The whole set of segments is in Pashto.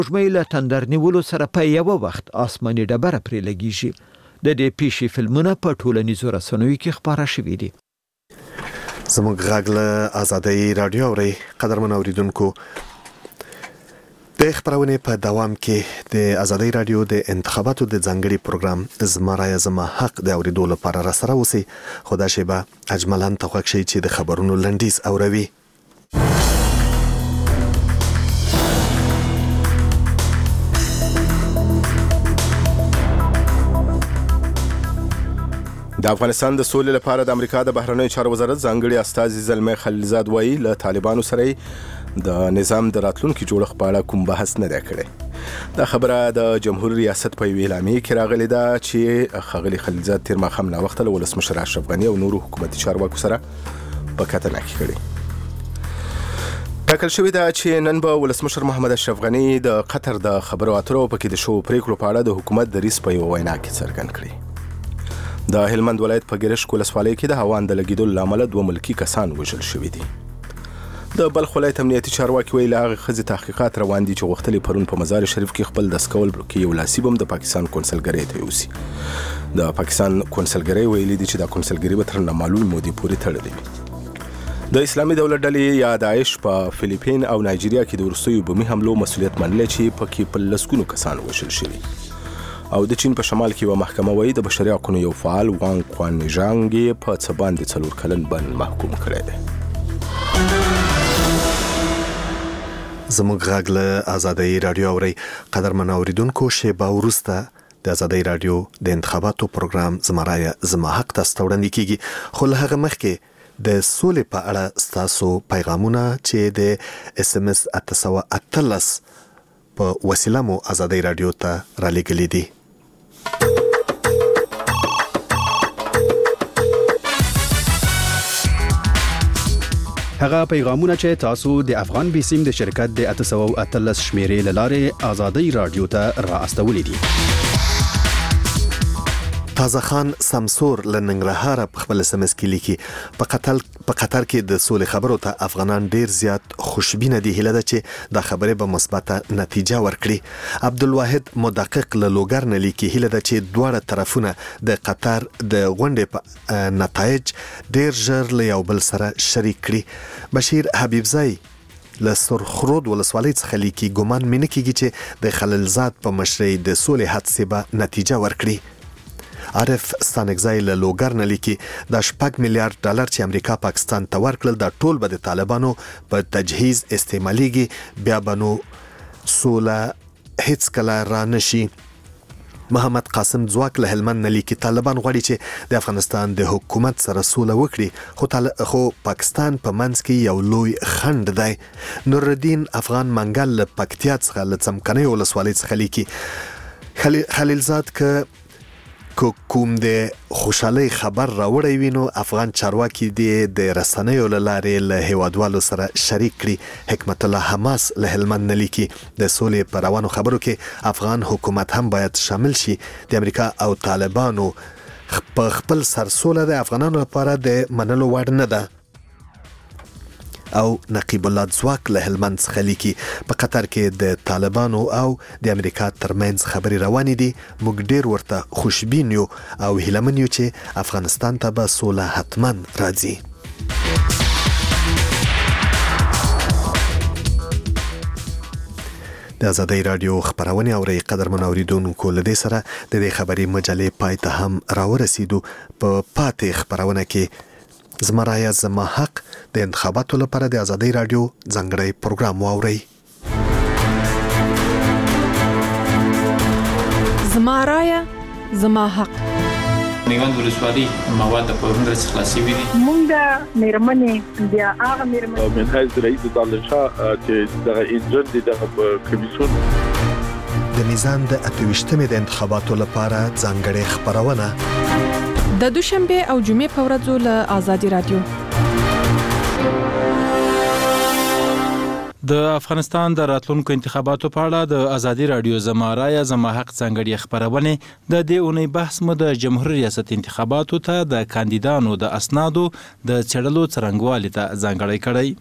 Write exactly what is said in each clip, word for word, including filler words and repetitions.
سپوږمۍ له تندر نیولو سره په یوه وخت آسماني ډبره پرې لګیږي. د دې پیښې فلمونه په ټولنیزو رسنیو کې خپاره شوي دي. زموږ غږ له آزادۍ رادیو اورئ. قدرمن اوریدونکو، د خبرونه په دوام کې د آزادۍ رادیو د انتخاباتو د ځانګړي پروګرام زما رایه زما حق د اوریدو لپاره را سره اوسئ. خو دا شیبه اجملان ته خوښ شي چې د خبرونو لنډیز اوروي. د افغانستان د سولې لپاره د امریکا د بهرنیو چارو وزارت ځانګړي استازي زلمي خلیلزاد وایي له طالبانو سره د نظام د راتلونکي جوړښت په اړه کوم بحث نه دی کړی. دا خبره د جمهور ریاست په ویل اعلامیه کې راغلې ده چې ښاغلي خلیلزاد تیر ماښام لا وخت له ولسمشر اشرف غني او نورو حکومتي چارواکو سره په کتنه کې کړي. ټاکل شوې ده چې نن به ولسمشر محمد اشرف غني د قطر د خبرو اترو په کې د شو پریکړو په اړه د حکومت د ریس په یو وینا کې څرګند کړي. د هلمند ولایت په ګرشک ولسوالۍ کې د هوان د لګیدو لامل دوه ملکی کسان وژل شوي دي. د بلخ ولایت امنیتي چارواکي ویلي هغه ښځې تحقیقات روان دي چې غوښتلې پرون په مزار شریف کې خپل دست کول کې یو لاسي بم د پاکستان کونسلګرۍ ته یوسي. د پاکستان کونسلګرۍ ویلي دي چې دا کونسلګرۍ به تر نامعلوم مودې پورې تړلې وي. د اسلامي دولت ډلې یا داعش په فلیپین او نایجیریا کې د وروستیو بمي حملو مسؤلیت منلی چې پکې په لسګونو کسان وژل شوي. او د چین په شمال کې یوه محکمه وایي د بشري حقونو یو فعال وانګ خوانژانګ یې په څه باندې څلور کلن بند محکوم کړی دی. زموږ غږ له آزادۍ رادیو اورئ. قدرمن اوریدونکو، شیبه وروسته د آزادۍ رادیو د انتخاباتو پروګرام زما رایه زما حق تاسو ته وړاندې کیږي. خو له هغه مخکې د سولې په اړه ستاسو پیغامونه چې د اس ام اس اته سوه اتلس په وسیله مو آزادۍ رادیو ته را لېږلي دي. هغه پیغامونه چې تاسو د افغان بیسیم د شرکت د اته سوه اتلس شمیرې له لارې آزادۍ رادیو ته را استولې دي. تازه خان سمسور له ننګرهاره په خپل اس ام اس کې لیکي په قطر په قطر کې د سولې خبرو ته افغانان ډیر زیات خوشبینه دي. هیله ده چې دا خبره به مثبته نتیجه ورکړي. عبدالواحد مدقق له لوګر نه لیکي هیله ده چې دواړه طرفونه د قطر د غونډې په نتایج ډیر ژر له یو بل سره شریک کړي. بشیر حبیبزای له سرخرود ولسوالۍ څخه لیکي ګمان مې نه کیږي چې د خلیلزاد په مشرۍ د سولې هڅې به نتیجه ورکړي. عارف ستانکزای له لوګر نه لیکي د شپږ میلیارډ ډالر چې امریکا پاکستان ته ورکړل دا ټول به د طالبانو په تجهیز استعمالېږي، بیا به نو سوله هیڅ کله را نشي. محمد قاسم ځواک له هلمند نه لیکي طالبان غواړي چې د افغانستان د حکومت سره سوله وکړي، خو طال... خو پاکستان په منځ کې یو لوی خنډ دی. نورالدین افغان منګل له پکتیا څخه له څمکنۍ ولسوالۍ څخه لیکي خلی... خلیلزاد که کوم د خوشحالۍ خبر راوړی وي نو افغان چارواکي د رسنیو له لارې له هیوادوالو سره شریک کړي. حکمت الله حماس له هلمند نه لیکي د سولې په روانو خبرو کې افغان حکومت هم باید شامل شي. د امریکا او طالبانو په خپل سر سوله د افغانانو لپاره د منلو وړ نه ده. او نقیب الله ځواک له هلمند څخه لیکي په قطر کې د طالبانو او د امریکا ترمنځ خبرې روانې دي. موږ ډیر ورته خوشبین یو او هیلمن یو چې افغانستان ته به سوله حتما راځي. د آزادۍ رادیو خبرونه اوري. قدرمن اوریدونکو، له دې سره د دې خبري مجلې پای ته هم راورسیدو. په پاتې خبرونه کې زما رایه زما حق د انتخاباتو لپاره د آزادۍ رادیو ځانګړی پروګرام واورئ. زما رایه زما حق. میوند ولسوالۍ مواد د پرون درس خلاصي وي. مونږ د میرمنې بیا هغه میرمنې من حیث رئیس دانشا چې دغه انجن دي دغه کمیسیون د نظام د اته ویشتمې د انتخاباتو لپاره ځانګړی خبرونه د دوشنبه او جمعې په ورځو له آزادۍ رادیو. د افغانستان د راتلونکو انتخاباتو په اړه د آزادۍ رادیو زما رایه زما حق ځانګړي خبرونه د دې اونۍ بحث مو د جمهور ریاست انتخاباتو ته د کاندیدانو د اسنادو د چړلو څرنګوالي ته ځانګړی کړی.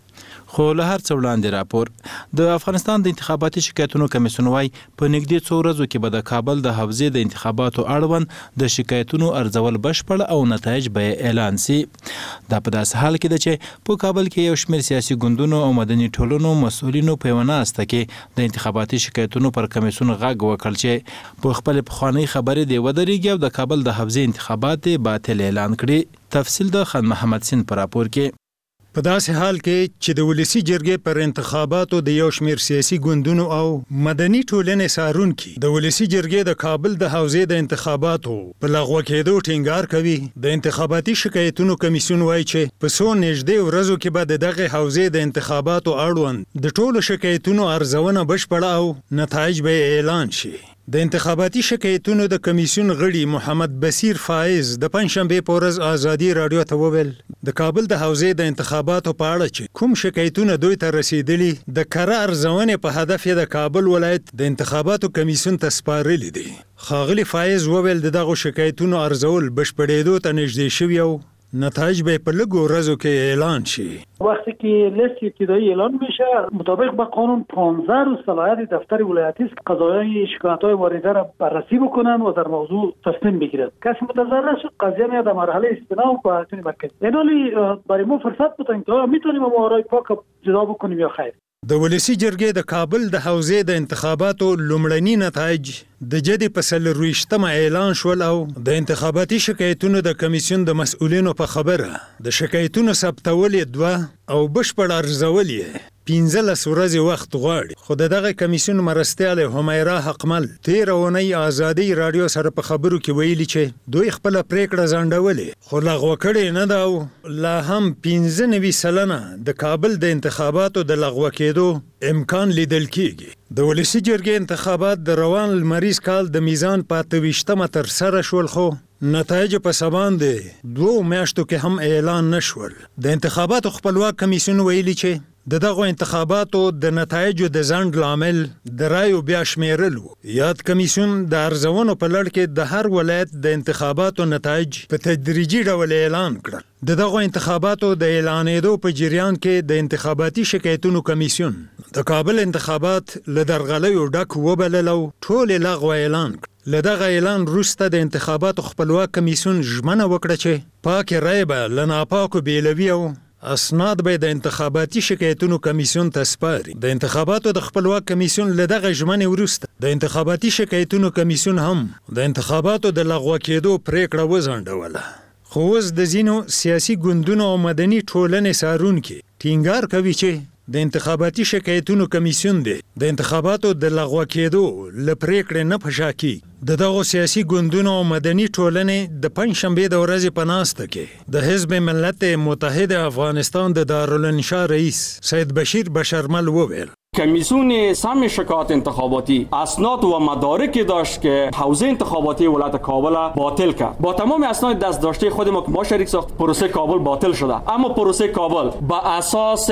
خو له هر څه وړاندې راپور د افغانستان د انتخاباتي شکایتونو کمیسیون وايي په نږدې څو ورځو کې به د کابل د حوزې د انتخاباتو اړوند د شکایتونو ارزول بشپړ او نتایج به اعلان سي. دا په داسې حال کې ده چې په کابل کې یو شمېر سیاسي ګوندونو او مدني ټولنو مسؤلینو په یوه ناسته کې د انتخاباتي شکایتونو پر کمیسیون غږ وکړ چې په خپل پخوانۍ خبرې دې ودرېږي او د کابل د حوزې انتخابات باطل اعلان کړي. تفصیل د خان محمد سین پر راپور کې. په داسې حال کې چې د ولسی جرګې پر انتخاباتو د یو شمېر سیاسي ګوندونو او مدني ټولنې څارونکي د ولسی جرګې د کابل د حوزې د انتخاباتو په لغوه کېدو ټینګار کوي، د انتخاباتي شکایتونو کمیسیون وایي چې په څو نږدې ورځو کې به د دغه حوزې د انتخاباتو اړوند د ټولو شکایتونو ارزونه بشپړه او نتایج به اعلان شي. د انتخاباتي شکایتونو د کمیسیون غړي محمد بصیر فایز د پنځشنبه په ورځ آزادي رادیو ته وویل د کابل د حوزې د انتخاباتو په اړه چې کوم شکایتونه دوی ته رسیدلي د کره ارزونې په هدف یې د کابل ولایت د انتخاباتو کمیسیون ته سپارلي دي. ښاغلي فایز وویل د دغو شکایتونو ارزول بشپړېدو ته نږدې شوي او نتایج به په لږو ورځو کې اعلان شي. وقتی که لیست ابتدایی اعلان میشه مطابق با قانون پانزده روز صلاحیت دفتر ولایتی است قضایای شکایت‌های وارده را بررسی بکنن و در موضوع تصمیم بگیرد. کسی متضرر شد قضیه میاد در مرحله استئناف و بهتون مرکزی. اینالی برای ما فرصت بودن که میتونیم ما آرای پاک جدا بکنیم یا خیر. د ولسی جرګې د کابل د حوزې د انتخاباتو لومړني نتایج د جدي په څلرویشتمه اعلان شول او د انتخاباتي شکایتونو د کمیسیون د مسؤلینو په خبره د شکایتونو ثبتول یې دوه او بشپړ ارزول یې پنځلس ورځې وخت غواړي. خو د دغه کمیسیون مرستیال همیرا حقمل تېره اونۍ ازادي راډیو سره په خبرو کې ویلي چې دوی خپله پریکړه ځنډولې خو لغوه کړې نه ده او لا هم پنځه نوي سلنه د کابل د انتخاباتو د لغوه کېدو امکان لیدل کېږي. د ولسی جرګې انتخابات د روان لمریز کال د میزان په اته ویشتمه ترسره شول خو نتایج په سبان دي دوه میاشتو کې هم اعلان نشول. د انتخاباتو خپلواک کمیسیون ویلي چې د دغه انتخاباتو د نتایجو د ځنډ لامل د رایو بیا شمیرل و. یاد کمیسیون د ارزونو په لړ کې د هر ولایت د انتخاباتو نتایج په تدریجي ډول اعلان کړل. د دغه انتخاباتو د اعلانېدو په جریان کې د انتخاباتي شکایتونو کمیسیون د کابل انتخابات له درغلیو ډک وبلل او ټول لغوه اعلان کړ. له دغه اعلان وروسته د انتخاباتو خپلواک کمیسیون ژمنه وکړه چې پاکې رایې به له ناپاکو بیلوي او اسناد به د انتخاباتي شکایتونو کمیسیون ته سپاري. د انتخاباتو د خپلواک کمیسیون له دغه ژمنې وروسته د انتخاباتي شکایتونو کمیسیون هم د انتخاباتو د لغوه کېدو پریکړه وځنډوله. خو اوس د ځینو سیاسي ګوندونو او مدني ټولنې څارونکي ټینګار کوي چې د انتخاباتي شکایتونو کمیسیون دی د انتخاباتو د لغوه کېدو له پریکړې نه په شا کیږي. د دغو سیاسي ګوندونو او مدني ټولنې د پنځشنبې د ورځې په ناسته کې د حزب ملت متحد افغانستان د دارالانشا رئیس سید بشیر بشرمل وویل کمیسیون سم شکایت انتخاباتی اسناد و مدارکی داشت که حوزه انتخاباتی ولایت کابل باطل کرد. با تمام اسناد دست داشته خود ما که ما شریک ساخت پروسه کابل باطل شده، اما پروسه کابل با اساس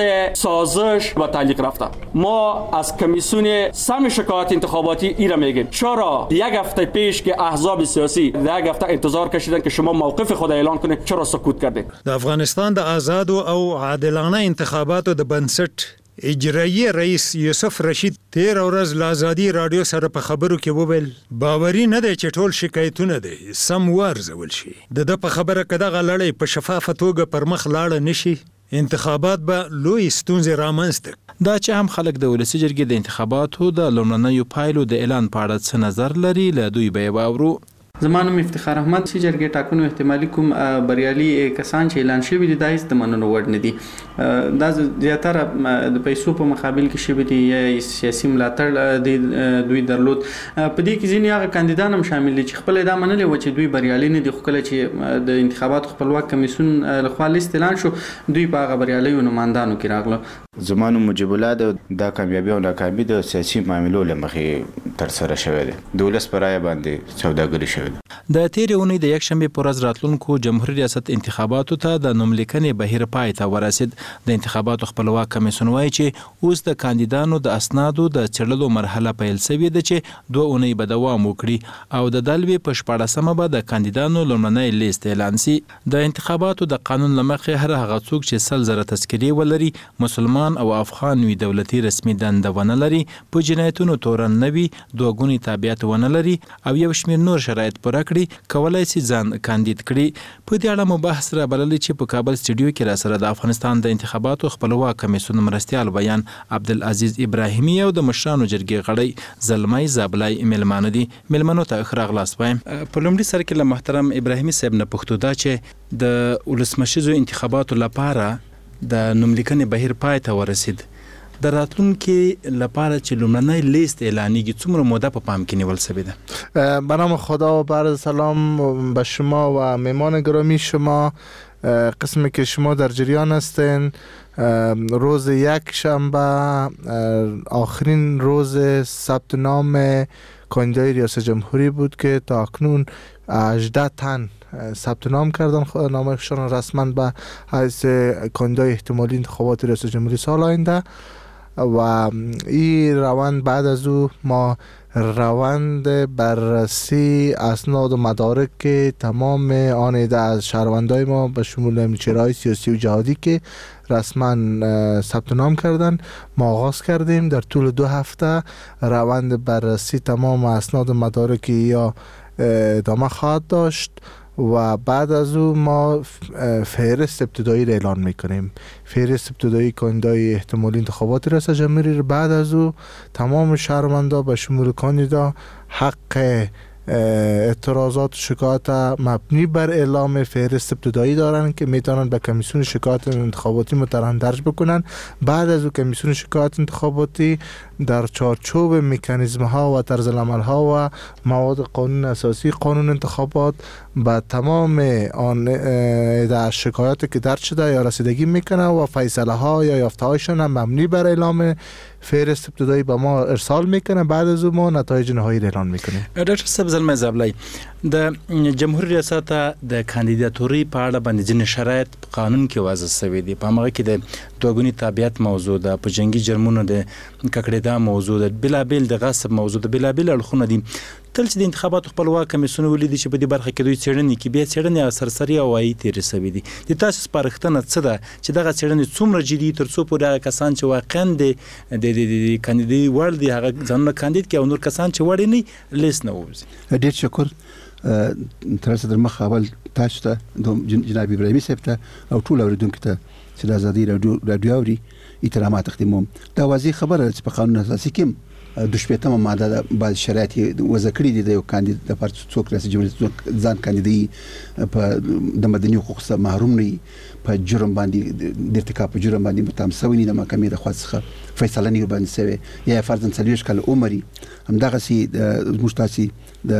سازش و تعلیق رفته. ما از کمیسیون سم شکایت انتخاباتی ایرا میگیم چرا یک هفته پیش که احزاب سیاسی یک هفته انتظار کشیدن که شما موقف خود اعلان کنید چرا سکوت کردید؟ د افغانستان د آزاد او عادلانه انتخاباتو د بنسټ اجرایی رئیس یوسف رشید تیر ورځ له ازادي رادیو سره په خبرو کې وویل باوري نه دی چې ټول شکایتونه دي سم وارزول شي. د ده په خبره که دغه لړۍ په شفافه توګه پر مخ لاړه نشي انتخابات به لوی ستونزې رامنځته. دا چې هم خلک د ولسی جرګې د انتخاباتو د لومړنیو پایلو د اعلان په اړه څه نظر لري له دوی به یې واورو. زما نوم افتخار احمد چې جرګې ټاکنو احتمالي کوم بریالي کسان چې اعلان شوي دي دا هیڅ د منلو وړ نه دي. دا زیاتره د پیسو په مقابل کې شوي دي یا سیاسي ملاتړ دوی درلود. په دې کې ځینې هغه کاندیدان هم شامل دي چې خپل دا منلي و چې دوی بریالي نه دي، خو کله چې د انتخاباتو خپلواک کمیسیون لخوا لیست اعلان شو دوی په هغه بریالیو نمایندانو کې راغله. زما نوم مجیب الله ده. دا کامیابي او ناکامي د سیاسي معاملو له مخې ترسره شوې ده. د ولس په رایه باندې سوداګري شوې ده. د تیرې اونۍ د یکشنبې په ورځ راتلونکو جمهوریت ریاست انتخاباتو ته د نوملیکنې بهیر پای ته ورسید. د انتخاباتو خپلواک کمیسیون وایي چې اوس د کاندیدانو د اسنادو د څېړلو مرحله پیل شوې ده چې دوه اونۍ به دوام وکړي او د دلوي په شپاړسمه به د کاندیدانو لومړنی لیست اعلان شي. د انتخاباتو د قانون له مخې هر هغه څوک چې سل زره تذکرې ولري، مسلمان او افغان وي، دولتي رسمي دنده ونه لري، په جنایتونو تورن نه وي، دوه ګوني تابعیت ونه لري او یو شمېر نور شرایط پوره کړي، کولای شي ځان کاندید کړي. په دې اړه مو بحث را بللی چې په کابل سټوډیو کې را سره د افغانستان د انتخاباتو خپلواک کمیسیون مرستیال بیان عبدالعزیز ابراهیمي او د مشرانو جرګې غړی زلمی زابلای میلمانه دي. میلمنو ته ښه راغلاست وایم. په لومړي سر کې له محترم ابراهیمي صاحب نه پوښتو دا چې د ولسمشریزو انتخاباتو لپاره د نوملیکنې بهیر پای ته ورسید. در راتلونکي لپاره چې لومړنی لیست اعلانیږي څومره موده په پام کې نیول شوې ده؟ به نام خدا و بعد سلام به شما و مهمان گرامی شما. قسمی که شما در جریان هستین، روز یک شنبه آخرین روز ثبت نام کاندیدای ریاست جمهوری بود که تا اکنون هجده تن ثبت نام کردن نامشان رسما به حیث کاندیدای احتمالی انتخابات ریاست جمهوری سال آینده و این روند بعد از او ما روند بررسی اسناد و مدارک که تمام آن عده از شهروندای ما به شمول چهره‌های سیاسی و جهادی که رسما ثبت نام کردن ما آغاز کردیم. در طول دو هفته روند بررسی تمام اسناد و مدارک یا ادامه خواهد داشت و بعد از او ما فهرست ابتدایی را اعلان میکنیم. فهرست ابتدایی کاندیدای احتمالی انتخابات ریاست جمهوری را بعد از او تمام شهروندان به شمول کاندیدا حق اعتراضات و شکایت مبنی بر اعلام فهرست ابتدایی دارن که میتونن به کمیسیون شکایت انتخاباتی متهم درج بکنن. بعد از او کمیسیون شکایت انتخاباتی در چارچوب مکانیزم ها و طرز العمل ها و مواد قانون اساسی قانون انتخابات با تمام آن در شکایاتی که درج شده یا رسیدگی میکنه و فیصله ها یا یافته هایشان هم مبنی بر اعلام فهرست ابتدایی به ما ارسال میکنه. بعد از او ما نتایج نهایی را اعلان میکنیم. ډاکټر صاحب زلمی زابلای د جمهوریت ریاست د کاندیداتوري په اړه باندې ځینې شرایط قانون کې واضح شوی دي. په هغه کې د دوګونی تابعیت موضوع ده، په جنگي جرمونو د ککړېدا موضوع ده، بلابل د غصب موضوع ده، بلابل اړخونه دي. تل چې د انتخاباتو خپلواک کمیسیون ولیدي چې په دې برخه کې دوی څېړنې کې بیا څېړنې سرسري او وایي تېرې شوي دي. د تاسو سپارښتنه څه ده چې دغه څېړنې څومره جدي تر څو پورې هغه کسان چې واقعا د کاندیدي وړ دي هغه ځانونه کاندید کړي او نور کسان چې وړ نه لیست نه ووځي؟ ډېر شکر. تر اوسه در مخ اول تاسو ته جناب ابراهیمي صاحب ته او ټول اوریدونکو ته چې د ازادي راډیو اوري احترامات تقدیموم. دا واضح خبره چې په قانون اساسي کې د شپږمه ماده د بعض شرایط وضع کړي دي د یو کاندید د پر څوک ریاست جمهوریت ځان کاندیدي په د مدني حقوقو څخه محروم نه په جرم باندې د ارتکاب په جرم باندې متهم شوی نه د محکمې د خوا څخه فیصله نه باندې شوی یا فرضاً څلوېښت کاله عمر همدغسې زموږ تاسې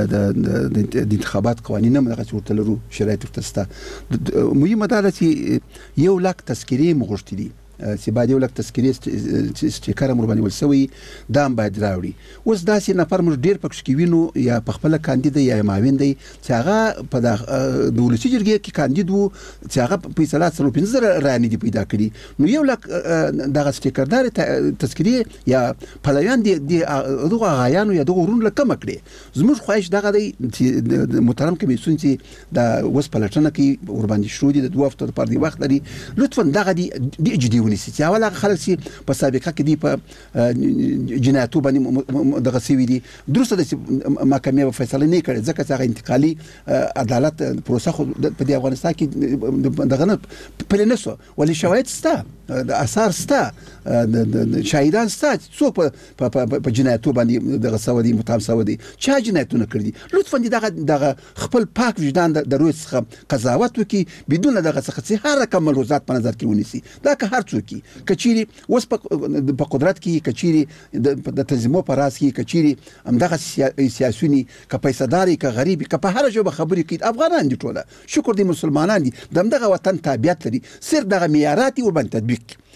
د انتخابات قوانین هم دغسې ورته لرو شرایط ورته شته. مهمه دا ده چې یو لاک تذکرې مو غوښتي دي چې باید یو لک تذکرې سټیکر هم ورباندې ول شوی دا هم باید راوړي. اوس داسې نفر موږ ډېر پکښې کې وینو یا په خپله کاندید دی یا معاون دی چې هغه په د ولسي جرګې کې کاندید و چې هغه فیصله څلور پنځه زره رایې نه دي پیدا کړي. نو یو لک دغه سټیکردارې تذکرې یا پلویان د دغو اغایانو یا دغو ورونو له کمه کړي. زموږ خواهش دغه دی چې محترم کمیسیون چې د اوس پلټنه کوي ورباندې شروع دي د دوه هفتو دپاره دې وخت لري، لطفا دغه دي ډېر جدي ونیسي چې اول هغه خلک چې په سابقه کې دي په جنایتو باندې دغه شوي دي درسته ده چې محکمې به فیصله نه کړي ځکه چې هغه انتقالي عدالت پروسه خو په دې افغانستان کې دغه نه پلې نه شوه، ولې شواهد شته، اثار شته، شاهدان شته چې څوک په جنایتو باندې دغه شوي دي، متهم شوي دي، چا جنایتونه کړي دي. لطفا دې دغه دغه خپل پاک وجدان د روی څخه قضاوت وکړي بدون دغه څخه چې هر رقم ملحوظات په نظر کې ونیسي. دا که هر څوک کچيري اوس په قدرت کې کچيري د تنظیمو په راس کې کچيري همدغه سیاسيونی که پیساداري که غریبي که په هر ژبه خبرې کوي افغانان دي ټوله شکر دي مسلمانان دي دغه وطن تابعیت لري صرف دغه معیارات ور باندې تطبیق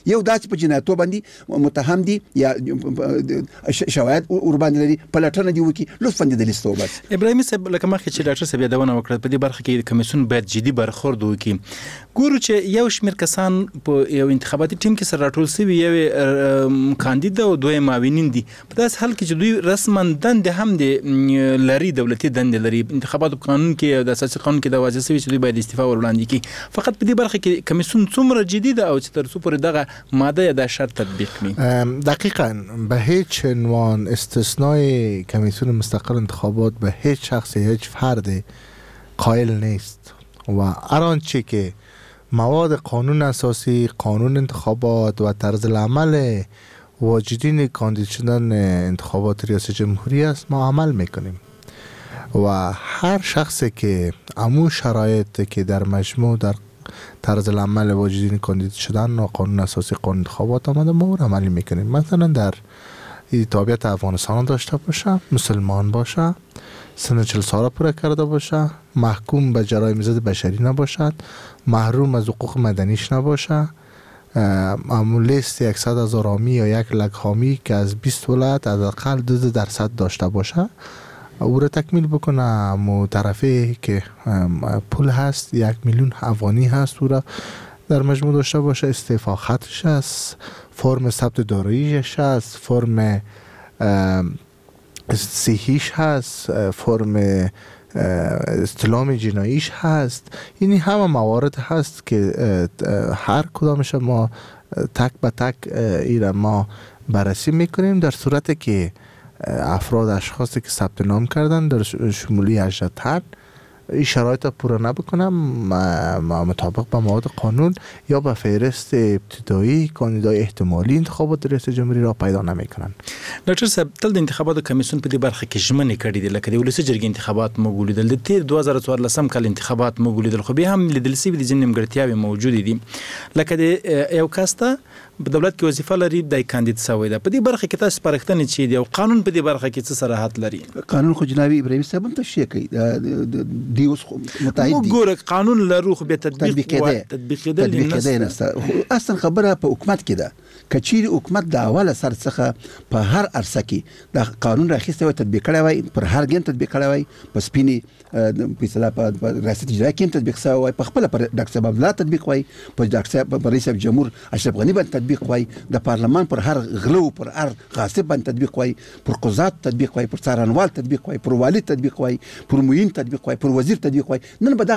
یو داسې په جنایتو باندې متهم دي یا شواهد ور باندې لري پلټنه دی وکي لطفا د لیست وبس. ابراهیمي صاحب لکه مخکې چې ډاکټر صاحب یادونه وکړه په دې برخه کې کمیسیون باید جدي برخورد وکړي. ګورو چې یو شمېر کسان په یو انتخاباتي ټیم کې سره راټول شوي یو کاندید او دوی معاونین دي په داسې حال کې چې دوی رسما دندې هم د لري دولتي دندې لري انتخاباتو قانون کې د اساسي قانون کې د واضح شوی چې دوی باید استعفا ور وړاندې کړي. فقط په دې برخه کې کمیسیون څومره جدي ده او چې تر څو پورې دغه ماده یا د شرط تطبیق کړي؟ دقیقاً به هیچ عنوان استثنای کمیسیون مستقل انتخابات به هیچ شخص هیچ فرد قائل نیست و هر آنچه که مواد قانون اساسی، قانون انتخابات و طرز العمل واجدین کاندید شدن انتخابات ریاست جمهوری است ما عمل میکنیم و هر شخصی که امو شرایط که در مجموع در طرز العمل واجدین کاندید شدن و قانون اساسی قانون انتخابات آمده ما رو عملی میکنیم. مثلا در تابعیت افغانستان داشته باشه، مسلمان باشه، سن چهل ساله پوره کرده باشه، محکوم به جرایم ضد بشری نباشد، محروم از حقوق مدنیش نباشه، معمول لیست صد هزار حامی یا یک لک حامی که از بیست ولایت حداقل دو درصد داشته باشه او را تکمیل بکنه. مو طرفی که پول هست یک میلیون افغانی هست او را در مجموع داشته باشه، استعفا خطش هست، فرم ثبت داراییش هست، فرم صحیش هست، فرم استلام جناییش هست. یعنی همه موارد هست که هر کدامش ما تک به تک ایره ما بررسی میکنیم. در صورتی که افراد اشخاصی که ثبت نام کردن در شمولی هجده تن این شرایط پورا نبکنم مطابق با مواد قانون یا به فهرست ابتدایی کاندیدای احتمالی انتخابات ریاست جمهوری را پیدا نمیکنن. ډاکټر صاحب تل د انتخاباتو کمیسیون په دې برخه کې ژمنې کړې دي لکه د ولسي جرګې انتخابات موږ ولیدل د تیر دوه زره څوارلسم کال انتخابات موږ ولیدل خو بیا هم لیدل شوي دي ځینې نیمګړتیاوې موجودې دي لکه د یو کس ته په دولت کې وظیفه لري د کاندید شوی ده. په دې برخه کې تاسو سپارښتنې چي دي او قانون په دې برخه کې څه صراحت لري؟ قانون خو جناب ابراهیمي صاحب هم تشریح کوي دی اوس متعهد دي ګوره قانون لرو خو به تطبیق کېده تطبیق کېدل نه اصلا خبره په حکومت کې ده کچیر حکومت د اوله سر څخه په هر عرصه کې د قانون راخیسته او تطبیق کړی وای پر هر ګین تطبیق کړی وای په سپینی په اصطلاح په ریاست اجرایي کې تطبیق شوی وای په خپل پر ډاکټر صاحب عبدالله تطبیق وای په ډاکټر صاحب رئیس جمهور اشرف غنی باندې تطبیق وای د پارلمان پر هر غلو پر هر غاصب باندې تطبیق وای پر قضات تطبیق وای پر څارنوال تطبیق وای پر والی تطبیق وای پر معین تطبیق وای پر وزیر تطبیق وای نن به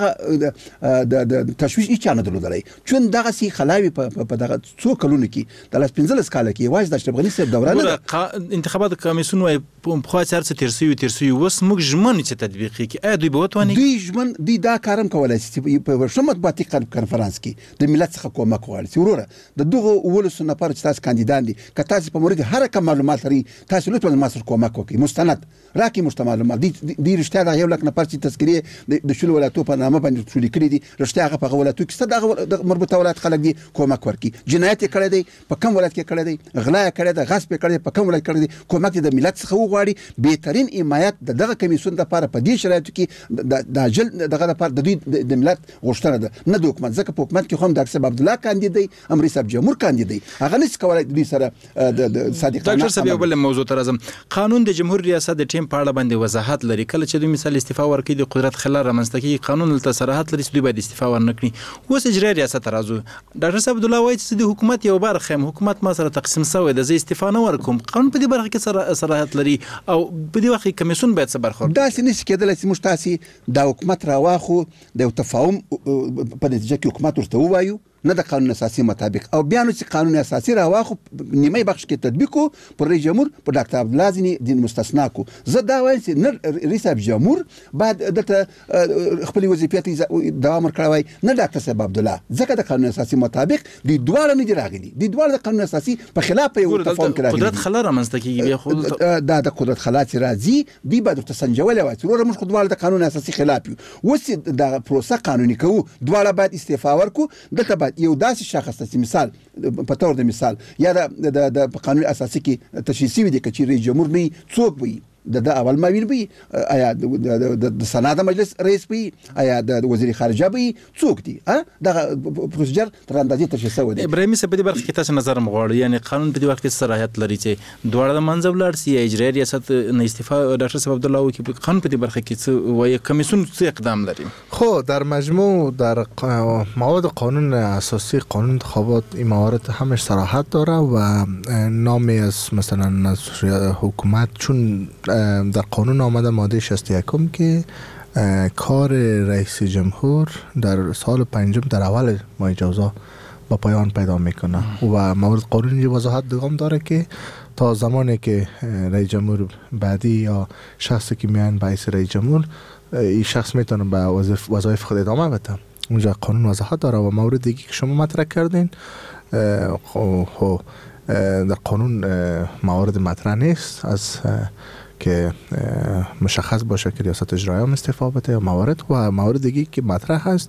دغه د تشویش هیڅ نه درلودلای چون دغه سي خلاوي په دغه څو کلونو کې د لاس پنځلس کال کې واځ د اشرف غنی صاحب دورانه انتخابات کمیسیون وای په خو څار څه ترسي ترسي وس موږ ژمن چې تطبیق کې دوی به وتواني دوی ژمن دوی دا کارم کولای شي په شمت باندې کنفرانس کې د ملت څخه کومک غواړي وروره د دغه ولسو نه پر چې تاسو کاندیدان دي که تاسو په مورید هر کوم معلومات لري تاسو لطفا ما سره کومک وکړئ مستند راکې مشتمل معلومات دي د رښتیا د یو لک نه پر چې تذکریه د شلو ولایتو په نامه باندې شولې کړې دي رښتیا هغه په ولایتو کې څه د مربوطه ولایت خلک دي کومک ورکړي جنایت کړی دی په کوم ولایت کې کړی دی غلا کړی دی غصب کړی دی په کوم ولایت کړی دی کومک د ملت څخه وغواړي بهترین حمایت دغه کمیسیون لپاره په دې شرایطو کې د جل دغه لپاره د دوی د ملت غوښتنه ده نه د حکومت ځکه په حکومت کې هم ډاکټر صاحب عبدالله کاندید دی امر صاحب جمهور کاندید دی هغه نس کولای دوی سره د صادقانه ډاکټر صاحب یو بل موضوع تر ازم قانون د جمهور ریاست د ټیم په اړه باندې وضاحت لري کله چې دوی مثال استعفا ورکړي د قدرت خلل رامنځته کوي قانون له صراحت لري چې دوی باید استعفا ورنکړي اوس اجرا ریاست راځو ډاکټر صاحب عبدالله وایي چې د حکومت یو برخه حکومت ما سره تقسیم شوی د زی استعفا نه ورکوم قانون په دې برخه کې صراحت لري او په دې وخت کې کمیسیون باید څه برخورد دا سې نشي کېدلی چې موږ تاسې د حکومت راواخو د یو تفاهم په نتیجه کې حکومت ورته ووایو نه د قانون اساسي مطابق او بیا نو چې قانون اساسي راواخو نیمه بخش کې تطبیق کو پر رئیس جمهور پر ډاکټر عبدالله ځینی دین مستثنا کو زه دا وایم چې نه رئیس جمهور بعد دته خپل وظیفې دوام ورکړی وای نه ډاکټر صاحب عبدالله ځکه د قانون اساسي مطابق د دواړو نه دي راغلي د دواړو د قانون اساسي په خلاف یو تفاهم کړی قدرت خلا رامنځته کیږي خو دا د قدرت خلا چې راځي دی بعد ته سنجولې وای څلور موږ خدواله د قانون اساسي خلاف یو اوس د پروسه قانوني کوو دواړه باید استعفا ورکو دلته باید یو داسې شخص ته مثال په تور د مثال یا د د قانون اساسي کې تشریح شوی دی چې رئیس جمهور نه څوک وي د اول معاون بي آیا د سناد مجلس رئیس بي آیا د وزیر خارجه بي څوک دي ها دا پروسیجر تر اندازې تر څه ودی ابراهیمي صاحب دې برخه کې تاسو نظر مغواړئ یعنی قانون په دې وخت کې صلاحیت لري چې دواړه د منځ ولاړ سي اجرایي ریاست نه استعفا ډاکټر صاحب عبدالله او کې قانون په دې برخه کې څه وایي کمیسیون څه اقدام لري خو در مجموع در مواد قانون اساسی قانون انتخابات این موارد همش صراحت داره و نامی از مثلا از حکومت چون در قانون آمده ماده شصت و یک که کار رئیس جمهور در سال پنجم در اول ماه جوزا با پایان پیدا میکنه و موارد قانونی وضاحت دیگه داره که تا زمانی که رئیس جمهور بعدی یا شخصی که میان به حیث رئیس جمهور این شخص میتونه به وظایف خود ادامه بده. اونجا قانون وضاحت داره و مورد دیگه که شما مطرح کردین خب در قانون موارد مطرح نیست از که مشخص باشه که ریاست اجرایی هم استعفا بده یا موارد و موارد دیگه که مطرح هست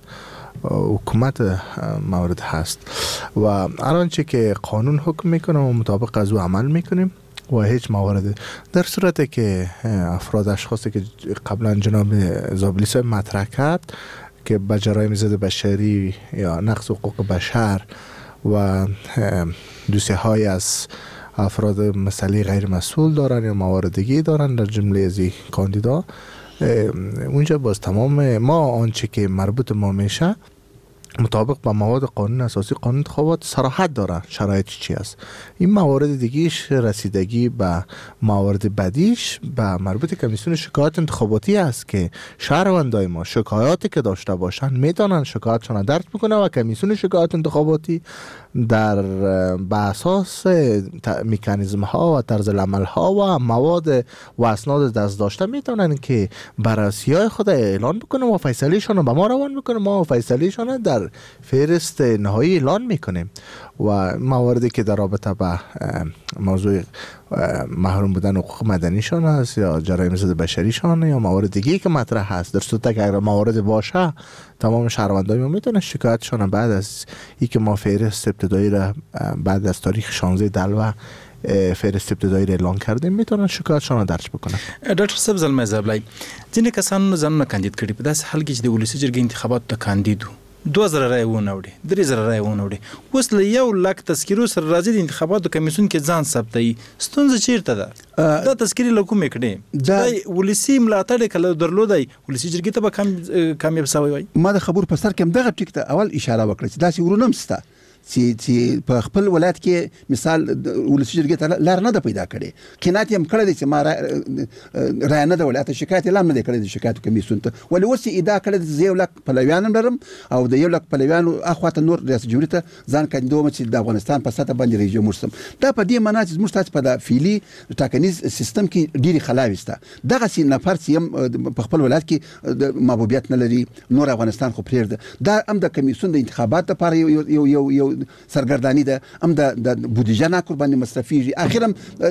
حکومت موارد هست و الان چه که قانون حکم میکنه و مطابق از او عمل میکنیم و هیچ موارد در صورتی که افراد اشخاصی که قبلا جناب زابلی صاحب مطرح کرد که به جرایم ضد بشری یا نقض حقوق بشر و دوسیه های از افراد مسئله غیر مسئول دارن یا موارد دیگه دارن در جمله از این کاندیدا اونجا باز تمام ما آنچه که مربوط ما میشه مطابق با مواد قانون اساسی قانون انتخابات صراحت داره شرایط چی است. این موارد دیگیش رسیدگی به موارد بعدیش به مربوط کمیسیون شکایات انتخاباتی است که شهروندای ما شکایاتی که داشته باشن میتونن شکایتشون درج بکنه و کمیسیون شکایات انتخاباتی در به اساس مکانیزم ها و طرز العمل ها و مواد و اسناد دست داشته میتونن که بررسی خود اعلان بکنه و فیصلهشون به ما روان بکنه. ما فیصلهشون در فهرست نهایی اعلان میکنیم و مواردی که در رابطه با موضوع محروم بودن حقوق مدنیشان است یا جرایم ضد بشریشان یا موارد دیگه که مطرح هست در صورت که اگر موارد باشه تمام شهروندان ما میتونن شکایتشان بعد از اینکه ما فهرست ابتدایی را بعد از تاریخ شانزده دلو فهرست ابتدایی را اعلان کردیم میتونن شکایتشان درج بکنن. ډاکټر صاحب زلمه زابلای ځینې کسانو ځانونه کاندید کړي په داسې حال کې چې د ولسی جرګې انتخابات ته کاندید وو دوه زره رای ونه وړي درې زره رای ونه وړي اوس له یو لک تذکیرو سره راځي د انتخاباتو کمیسیون کې ځان ثبتوي ستونزه چیرته ده دا تذکیرې له کومې کړي دا ولسی ملاتړ کله درلودی ولسی جرګې ته به کامیاب شوی وای. ما د خبر په سر کې دغه ټیک ته اول اشاره وکړه چې داسې ورونم ستا چې چې په خپل ولایت کې مثال ولسی جرګې ته لار نه ده پیدا کړي قناعت هم کړی دی چې ما رای نه ده ولایت شکایت اعلان نه دی کړی د شکایت کمیسیون ته ولې اوس ادعا کړی چې یو لک پلویان لرم او د یو لک پلویانو اخواته نور ریاست جمهوریت ته ځان کاندیدوم چې د افغانستان په سطح باندې رئیس جمهور سم دا په دې معنی چې موږ تاسو په د فعلی ټاکنیز سیستم کې ډیری خلاوي سته دغه سي نفر چې په خپل ولایت کې د محبوبیت نه لري نور افغانستان خو پرېږده دا هم د کمیسیون د انتخابات لپاره یو یو یو سرګردانی ده هم د بودیجه نه قرباني مصرفي اخرم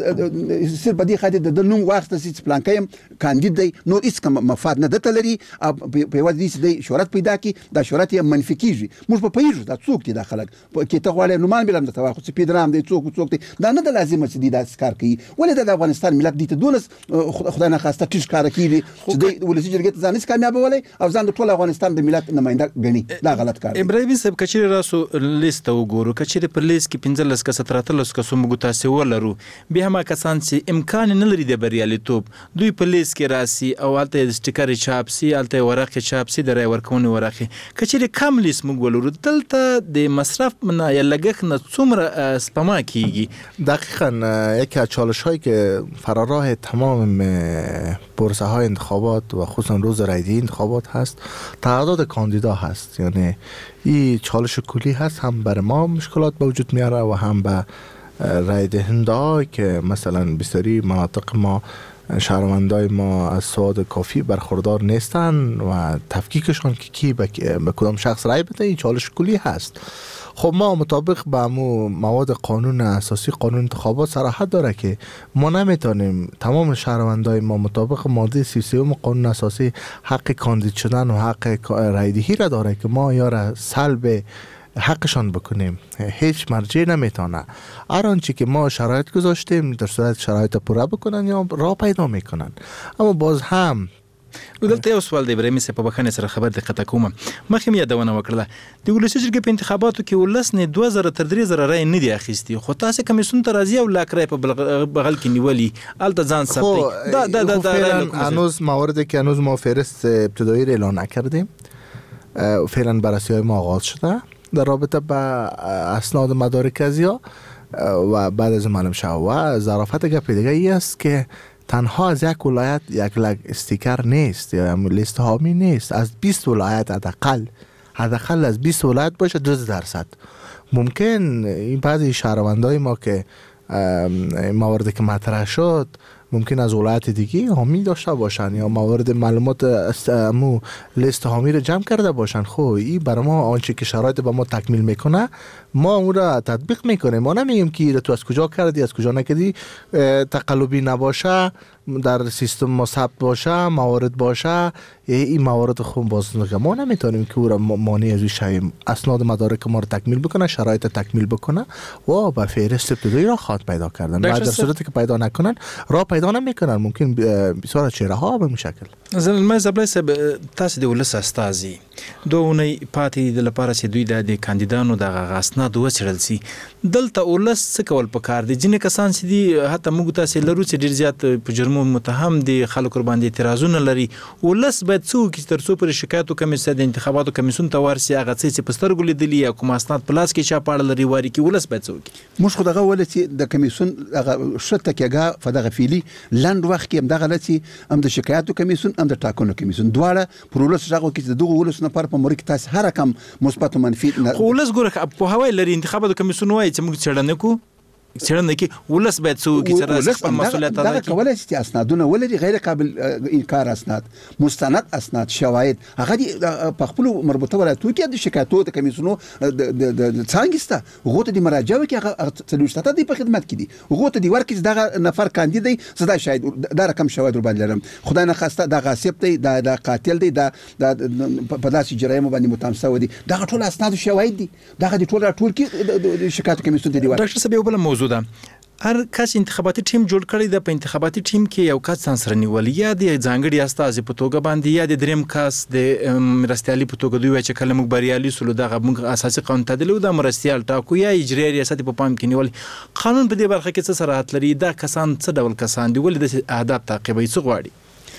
سر بدی خاطر د نوم وخت چې پلانکایم کاندید دی نو هیڅ کوم مفاد نه دته لري په وادي چې دی شهرت پیدا کی دا شهرت یې منفي کیږي موږ په پیژو دا څوک دي د خلک کې ته غواړې نو مان بلم د تواخو چې پیدرام دی څوک څوک دی دا نه د لازمه چې دی دا کار کوي ولې د افغانستان ملت دي ته دولس خدای نه خواسته ټیش کار کوي چې دی ولسی جرګې ته ځانس کامیاب ولې او ځان د ټول افغانستان د ملت نماینده غني دا غلط کار ابراهیمي صاحب کچری راسو لیست وګورو کچری په لیست کې پنځلس کس تراتلس کس موږ تاسو ولرو به هم کسان چې امکان نه لري د بریالیتوب دوی په لیست کې راسي او الته سټیکر چاپسي الته ورقه چاپسي د رای ورکونې ورقه کچری کم لیست موږ ولرو دلته د مصرف نه یا لګښت نه څومره سپما کیږي. دقیقاً یکی از چالش هایی که فراراه تمام پروسه های انتخابات و خصوصا روز رایگیری انتخابات هست تعداد کاندیدا هست. یعنی این چالش کلی هست هم بر ما مشکلات به وجود میاره و هم به رای دهنده که مثلا بسیاری مناطق ما شهروندای ما از سواد کافی برخوردار نیستن و تفکیکشان که کی به کدام شخص رای بده این چالش کلی هست. خب ما مطابق با مواد قانون اساسی قانون انتخابات صراحت داره که ما نمیتونیم تمام شهروندای ما مطابق ماده سی و سه قانون اساسی حق کاندید شدن و حق رایدهی را داره که ما یا را سلب حقشان بکنیم. هیچ مرجع نمیتونه. هر آنچه که ما شرایط گذاشتیم در صورت شرایط پوره بکنن یا راه پیدا میکنن. اما باز هم دلته یو سوال دی ابراهیم صاحب په بخښنې سره خبر دقت کوم. مخکې مې یادونه وکړه د ولسي جرګې په انتخاباتو کې ولس نه دوه زره تر درې زره رای نه دی اخیستي، خو تاسو کمیسیون ته راځي او لاک رای په بغل کې نیولي الته ځان ثبت دا دا دا فعلا هنوز مواردی که هنوز ما فهرست ابتدایی را اعلان نکردیم، فعلا بررسی های ما آغاز شده در رابطه با اسناد مدارک ازیا و بعد از معلوم شو و ظرافت گپ دیگه ای است که تنها از یک ولایت یک لگ استیکر نیست یا لیست حامی نیست، از بیست ولایت حداقل حداقل از بیست ولایت باشه دو درصد. ممکن این بعضی شهروندای ما که مواردی که مطرح شد ممکن از ولایت دیگه حامی داشته باشن یا موارد معلومات امو لیست حامی رو جمع کرده باشن. خب این برای ما آنچه که شرایط با ما تکمیل میکنه ما اون را تطبیق میکنیم. ما نمیگیم که تو از کجا کردی از کجا نکردی، تقلبی نباشه، در سیستم ما ثبت باشه، موارد باشه، این موارد خوب باز نگه ما نمیتونیم که او را مانع از شویم. اسناد مدارک ما رو تکمیل بکنه، شرایط تکمیل بکنه و به فهرست ابتدایی را خواهد پیدا کردن. بعد در صورتی که پیدا نکنن راه پیدا نمیکنن ممکن بسیار چهره ها به مشکل. زلمه زبلای صاحب تاسو د ولس استازي دوه پاتې د لپاره چې دوی د کاندیدانو د اسناد وڅړل سي دلته ولس څه کول پکار دي؟ ځینې کسان چې دي حتی موږ تاسو لرو چې ډیر زیات په جرمو متهم دي، خلکو باندې اعتراضونه لري. ولس باید څو کې تر څو پر شکایت کمیسیون د انتخاباتو کمیسیون ته ورسي هغه څه چې پسترګو لیدلی یا کوم اسناد پلاس کې چا پاړل لري واري کې ولس باید څو کې موږ خو دغه ولسی د کمیسیون هغه شته کېګه فدغه فعلی لاند وخت کې هم دغه لسی هم د شکایتو کمیسیون هم د ټاکنو کمیسیون دواړه پر ولس ژغو کې دغه ولس نه پر په موري کې تاسو هر کم مثبت او منفي ولس ګوره په هوای لري انتخاباتو کمیسیون وایي چې موږ څړنه کو څرنګه کې ولس باید څو کې سره خپل مسؤلیت ادا کړي. کولای شي اسنادونه ولري غیر قابل انکار اسناد، مستند اسناد، شواهد هغه دي په خپل مربوطه ولایتو کې د شکایتو د کمیسیونو د څنګهسته غوته د مراجعه کې هغه څلوشته د په خدمت کې دي غوته دی ورکې دغه نفر کاندید زدا شاید دا رقم شواهد باندې لرم خدای نه خواسته د غاصب دی د قاتل دی د په داسې جرایم باندې متهم شوی دی دغه ټول اسناد او شواهد دي دغه ټول ټول کې شکایت کمیسیون دی. ډاکټر صاحب یو بل موضوع ده، هر کس انتخاباتي ټیم جوړ کړی د په انتخاباتي ټیم کې یو کس سره نیول یا د ځانګړي استازي په توګه باندې یا د دریم کس د مرستيالي په توګه دوی چې کله موږ بریالي سولو دغه موږ اساسي قانون تعدیل او د مرستيال ټاکو یا اجرایي ریاست په پام کې نیول. قانون په دې برخه کې څه صراحت لري؟ دا کسان څه ډول کسان دي؟ ولې د آداب تعقیبوي څه غواړي؟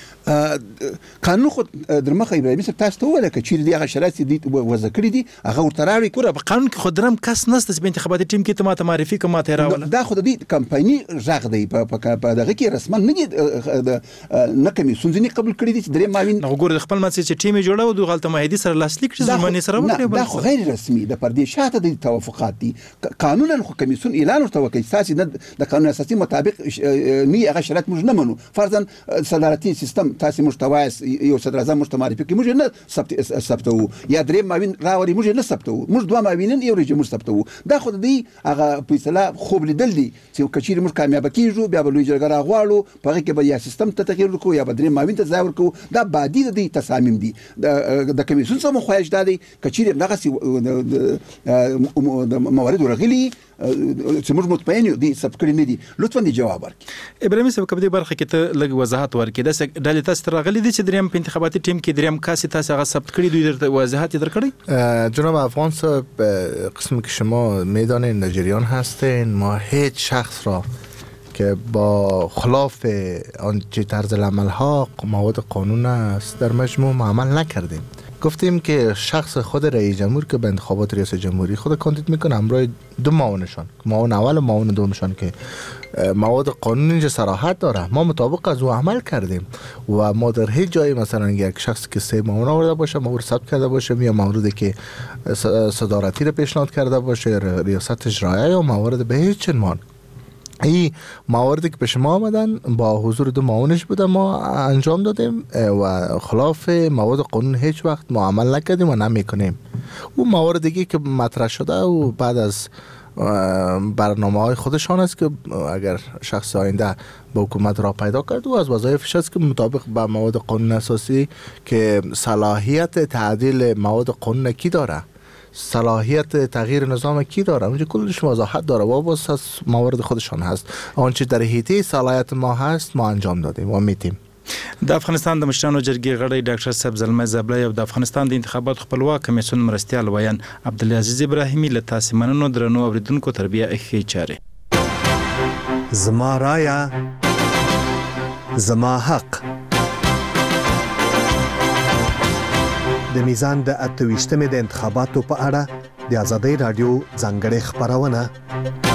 قانون خو در مخه ابراهیم صاحب تاسو ته ولا کچیر دی هغه شرایط دي وځ کړی دي هغه ورته راوړي ګوره په قانون کې خو درم کس نسته چې په انتخاباتي ټیم کې ته ماته معرفي کوم ته راول دا خو د دې کمپایني ژغ دی په دغه کې رسما نه دي نه کمیسیون ځنی قبول کړی دي چې درې ماوین نو ګوره خپل مڅ چې ټیم جوړاو د غلطه معاهده سره لاسلیک چې زمانه سره وکړي دا خو غیر رسمي د پردې شاته د توافقات دي قانونا خو کمیسیون اعلان ورته وکړي اساسي د قانون اساسي مطابق نه هغه شرایط موږ نه منو فرضاً صدارتي سیستم تاسو مشتوای یو صدر اعظم مشتماري کې موږ نه ثبت ثبتو یا درې ماوین راوري موږ نه ثبتو موږ دوه ماوینن یو رجم ثبتو دا خو د هغه فیصله خوب لیدل دي چې کچیر موږ کامیاب کیږو بیا به لوی جرګه راغواړو په هغه کې به یا سیستم ته تغیر وکړو یا به درې ماوین ته ځای ورکړو دا بادي د تصامیم دي د کمیسیون سره خواهش دادي کچیر دغه موارد ورغلي چې موږ مطمئن یو دي ثبت کړی نه دي لطفا دي جواب ورکړي. ابراهیم صاحب کبدي برخه کې ته لږ وضاحت ورکړي د ډلې تاسو راغلي دي چې دریم په انتخاباتي ټیم کې دریم کاسي تاسو هغه ثبت کړی دوی درته وضاحت درکړي؟ جناب افغان صاحب قسمی که شما میدانید در جریان هستین ما هیچ شخص را که با خلاف آنچه طرز العمل ها مواد قانون است در مجموع عمل نکردیم. گفتیم که شخص خود رئیس جمهور که به انتخابات ریاست جمهوری خود کاندید میکنه همراه دو معاونشان معاون اول و معاون دومشان که مواد قانون اینجا صراحت داره ما مطابق از او عمل کردیم و ما در هیچ جایی مثلا یک شخص که سه معاون آورده باشه مورد ثبت کرده باشه یا موردی که صدارتی رو پیشنهاد کرده باشه ریاست اجرایی یا موارد به هیچ عنوان این مواردی که پیش ما آمدن با حضور دو معاونش بوده ما انجام دادیم و خلاف مواد قانون هیچ وقت ما عمل نکردیم و نمیکنیم. اون موارد دیگه که مطرح شده و بعد از برنامه های خودشان است که اگر شخص آینده با حکومت را پیدا کرد و از وظایفش است که مطابق با مواد قانون اساسی که صلاحیت تعدیل مواد قانون کی داره صلاحیت تغییر نظام کی داره؟ اونجا کلش وضاحت داره و باز از موارد خودشان هست. آنچه در حیطه صلاحیت ما هست ما انجام دادیم و میتیم. د افغانستان د مشرانو جرګې غړی ډاکټر صاحب زلمه زبلی او د افغانستان د انتخابات خپلواک کمیسیون مرستیال ویان عبدالعزیز ابراهیمی له تاسو مننو درنو اوریدونکو تربیه اخی چاره. زما رایا زما حق. د میزان د اتويشتمې د انتخاباتو په اړه د آزادۍ رادیو ځانګړې خبرونه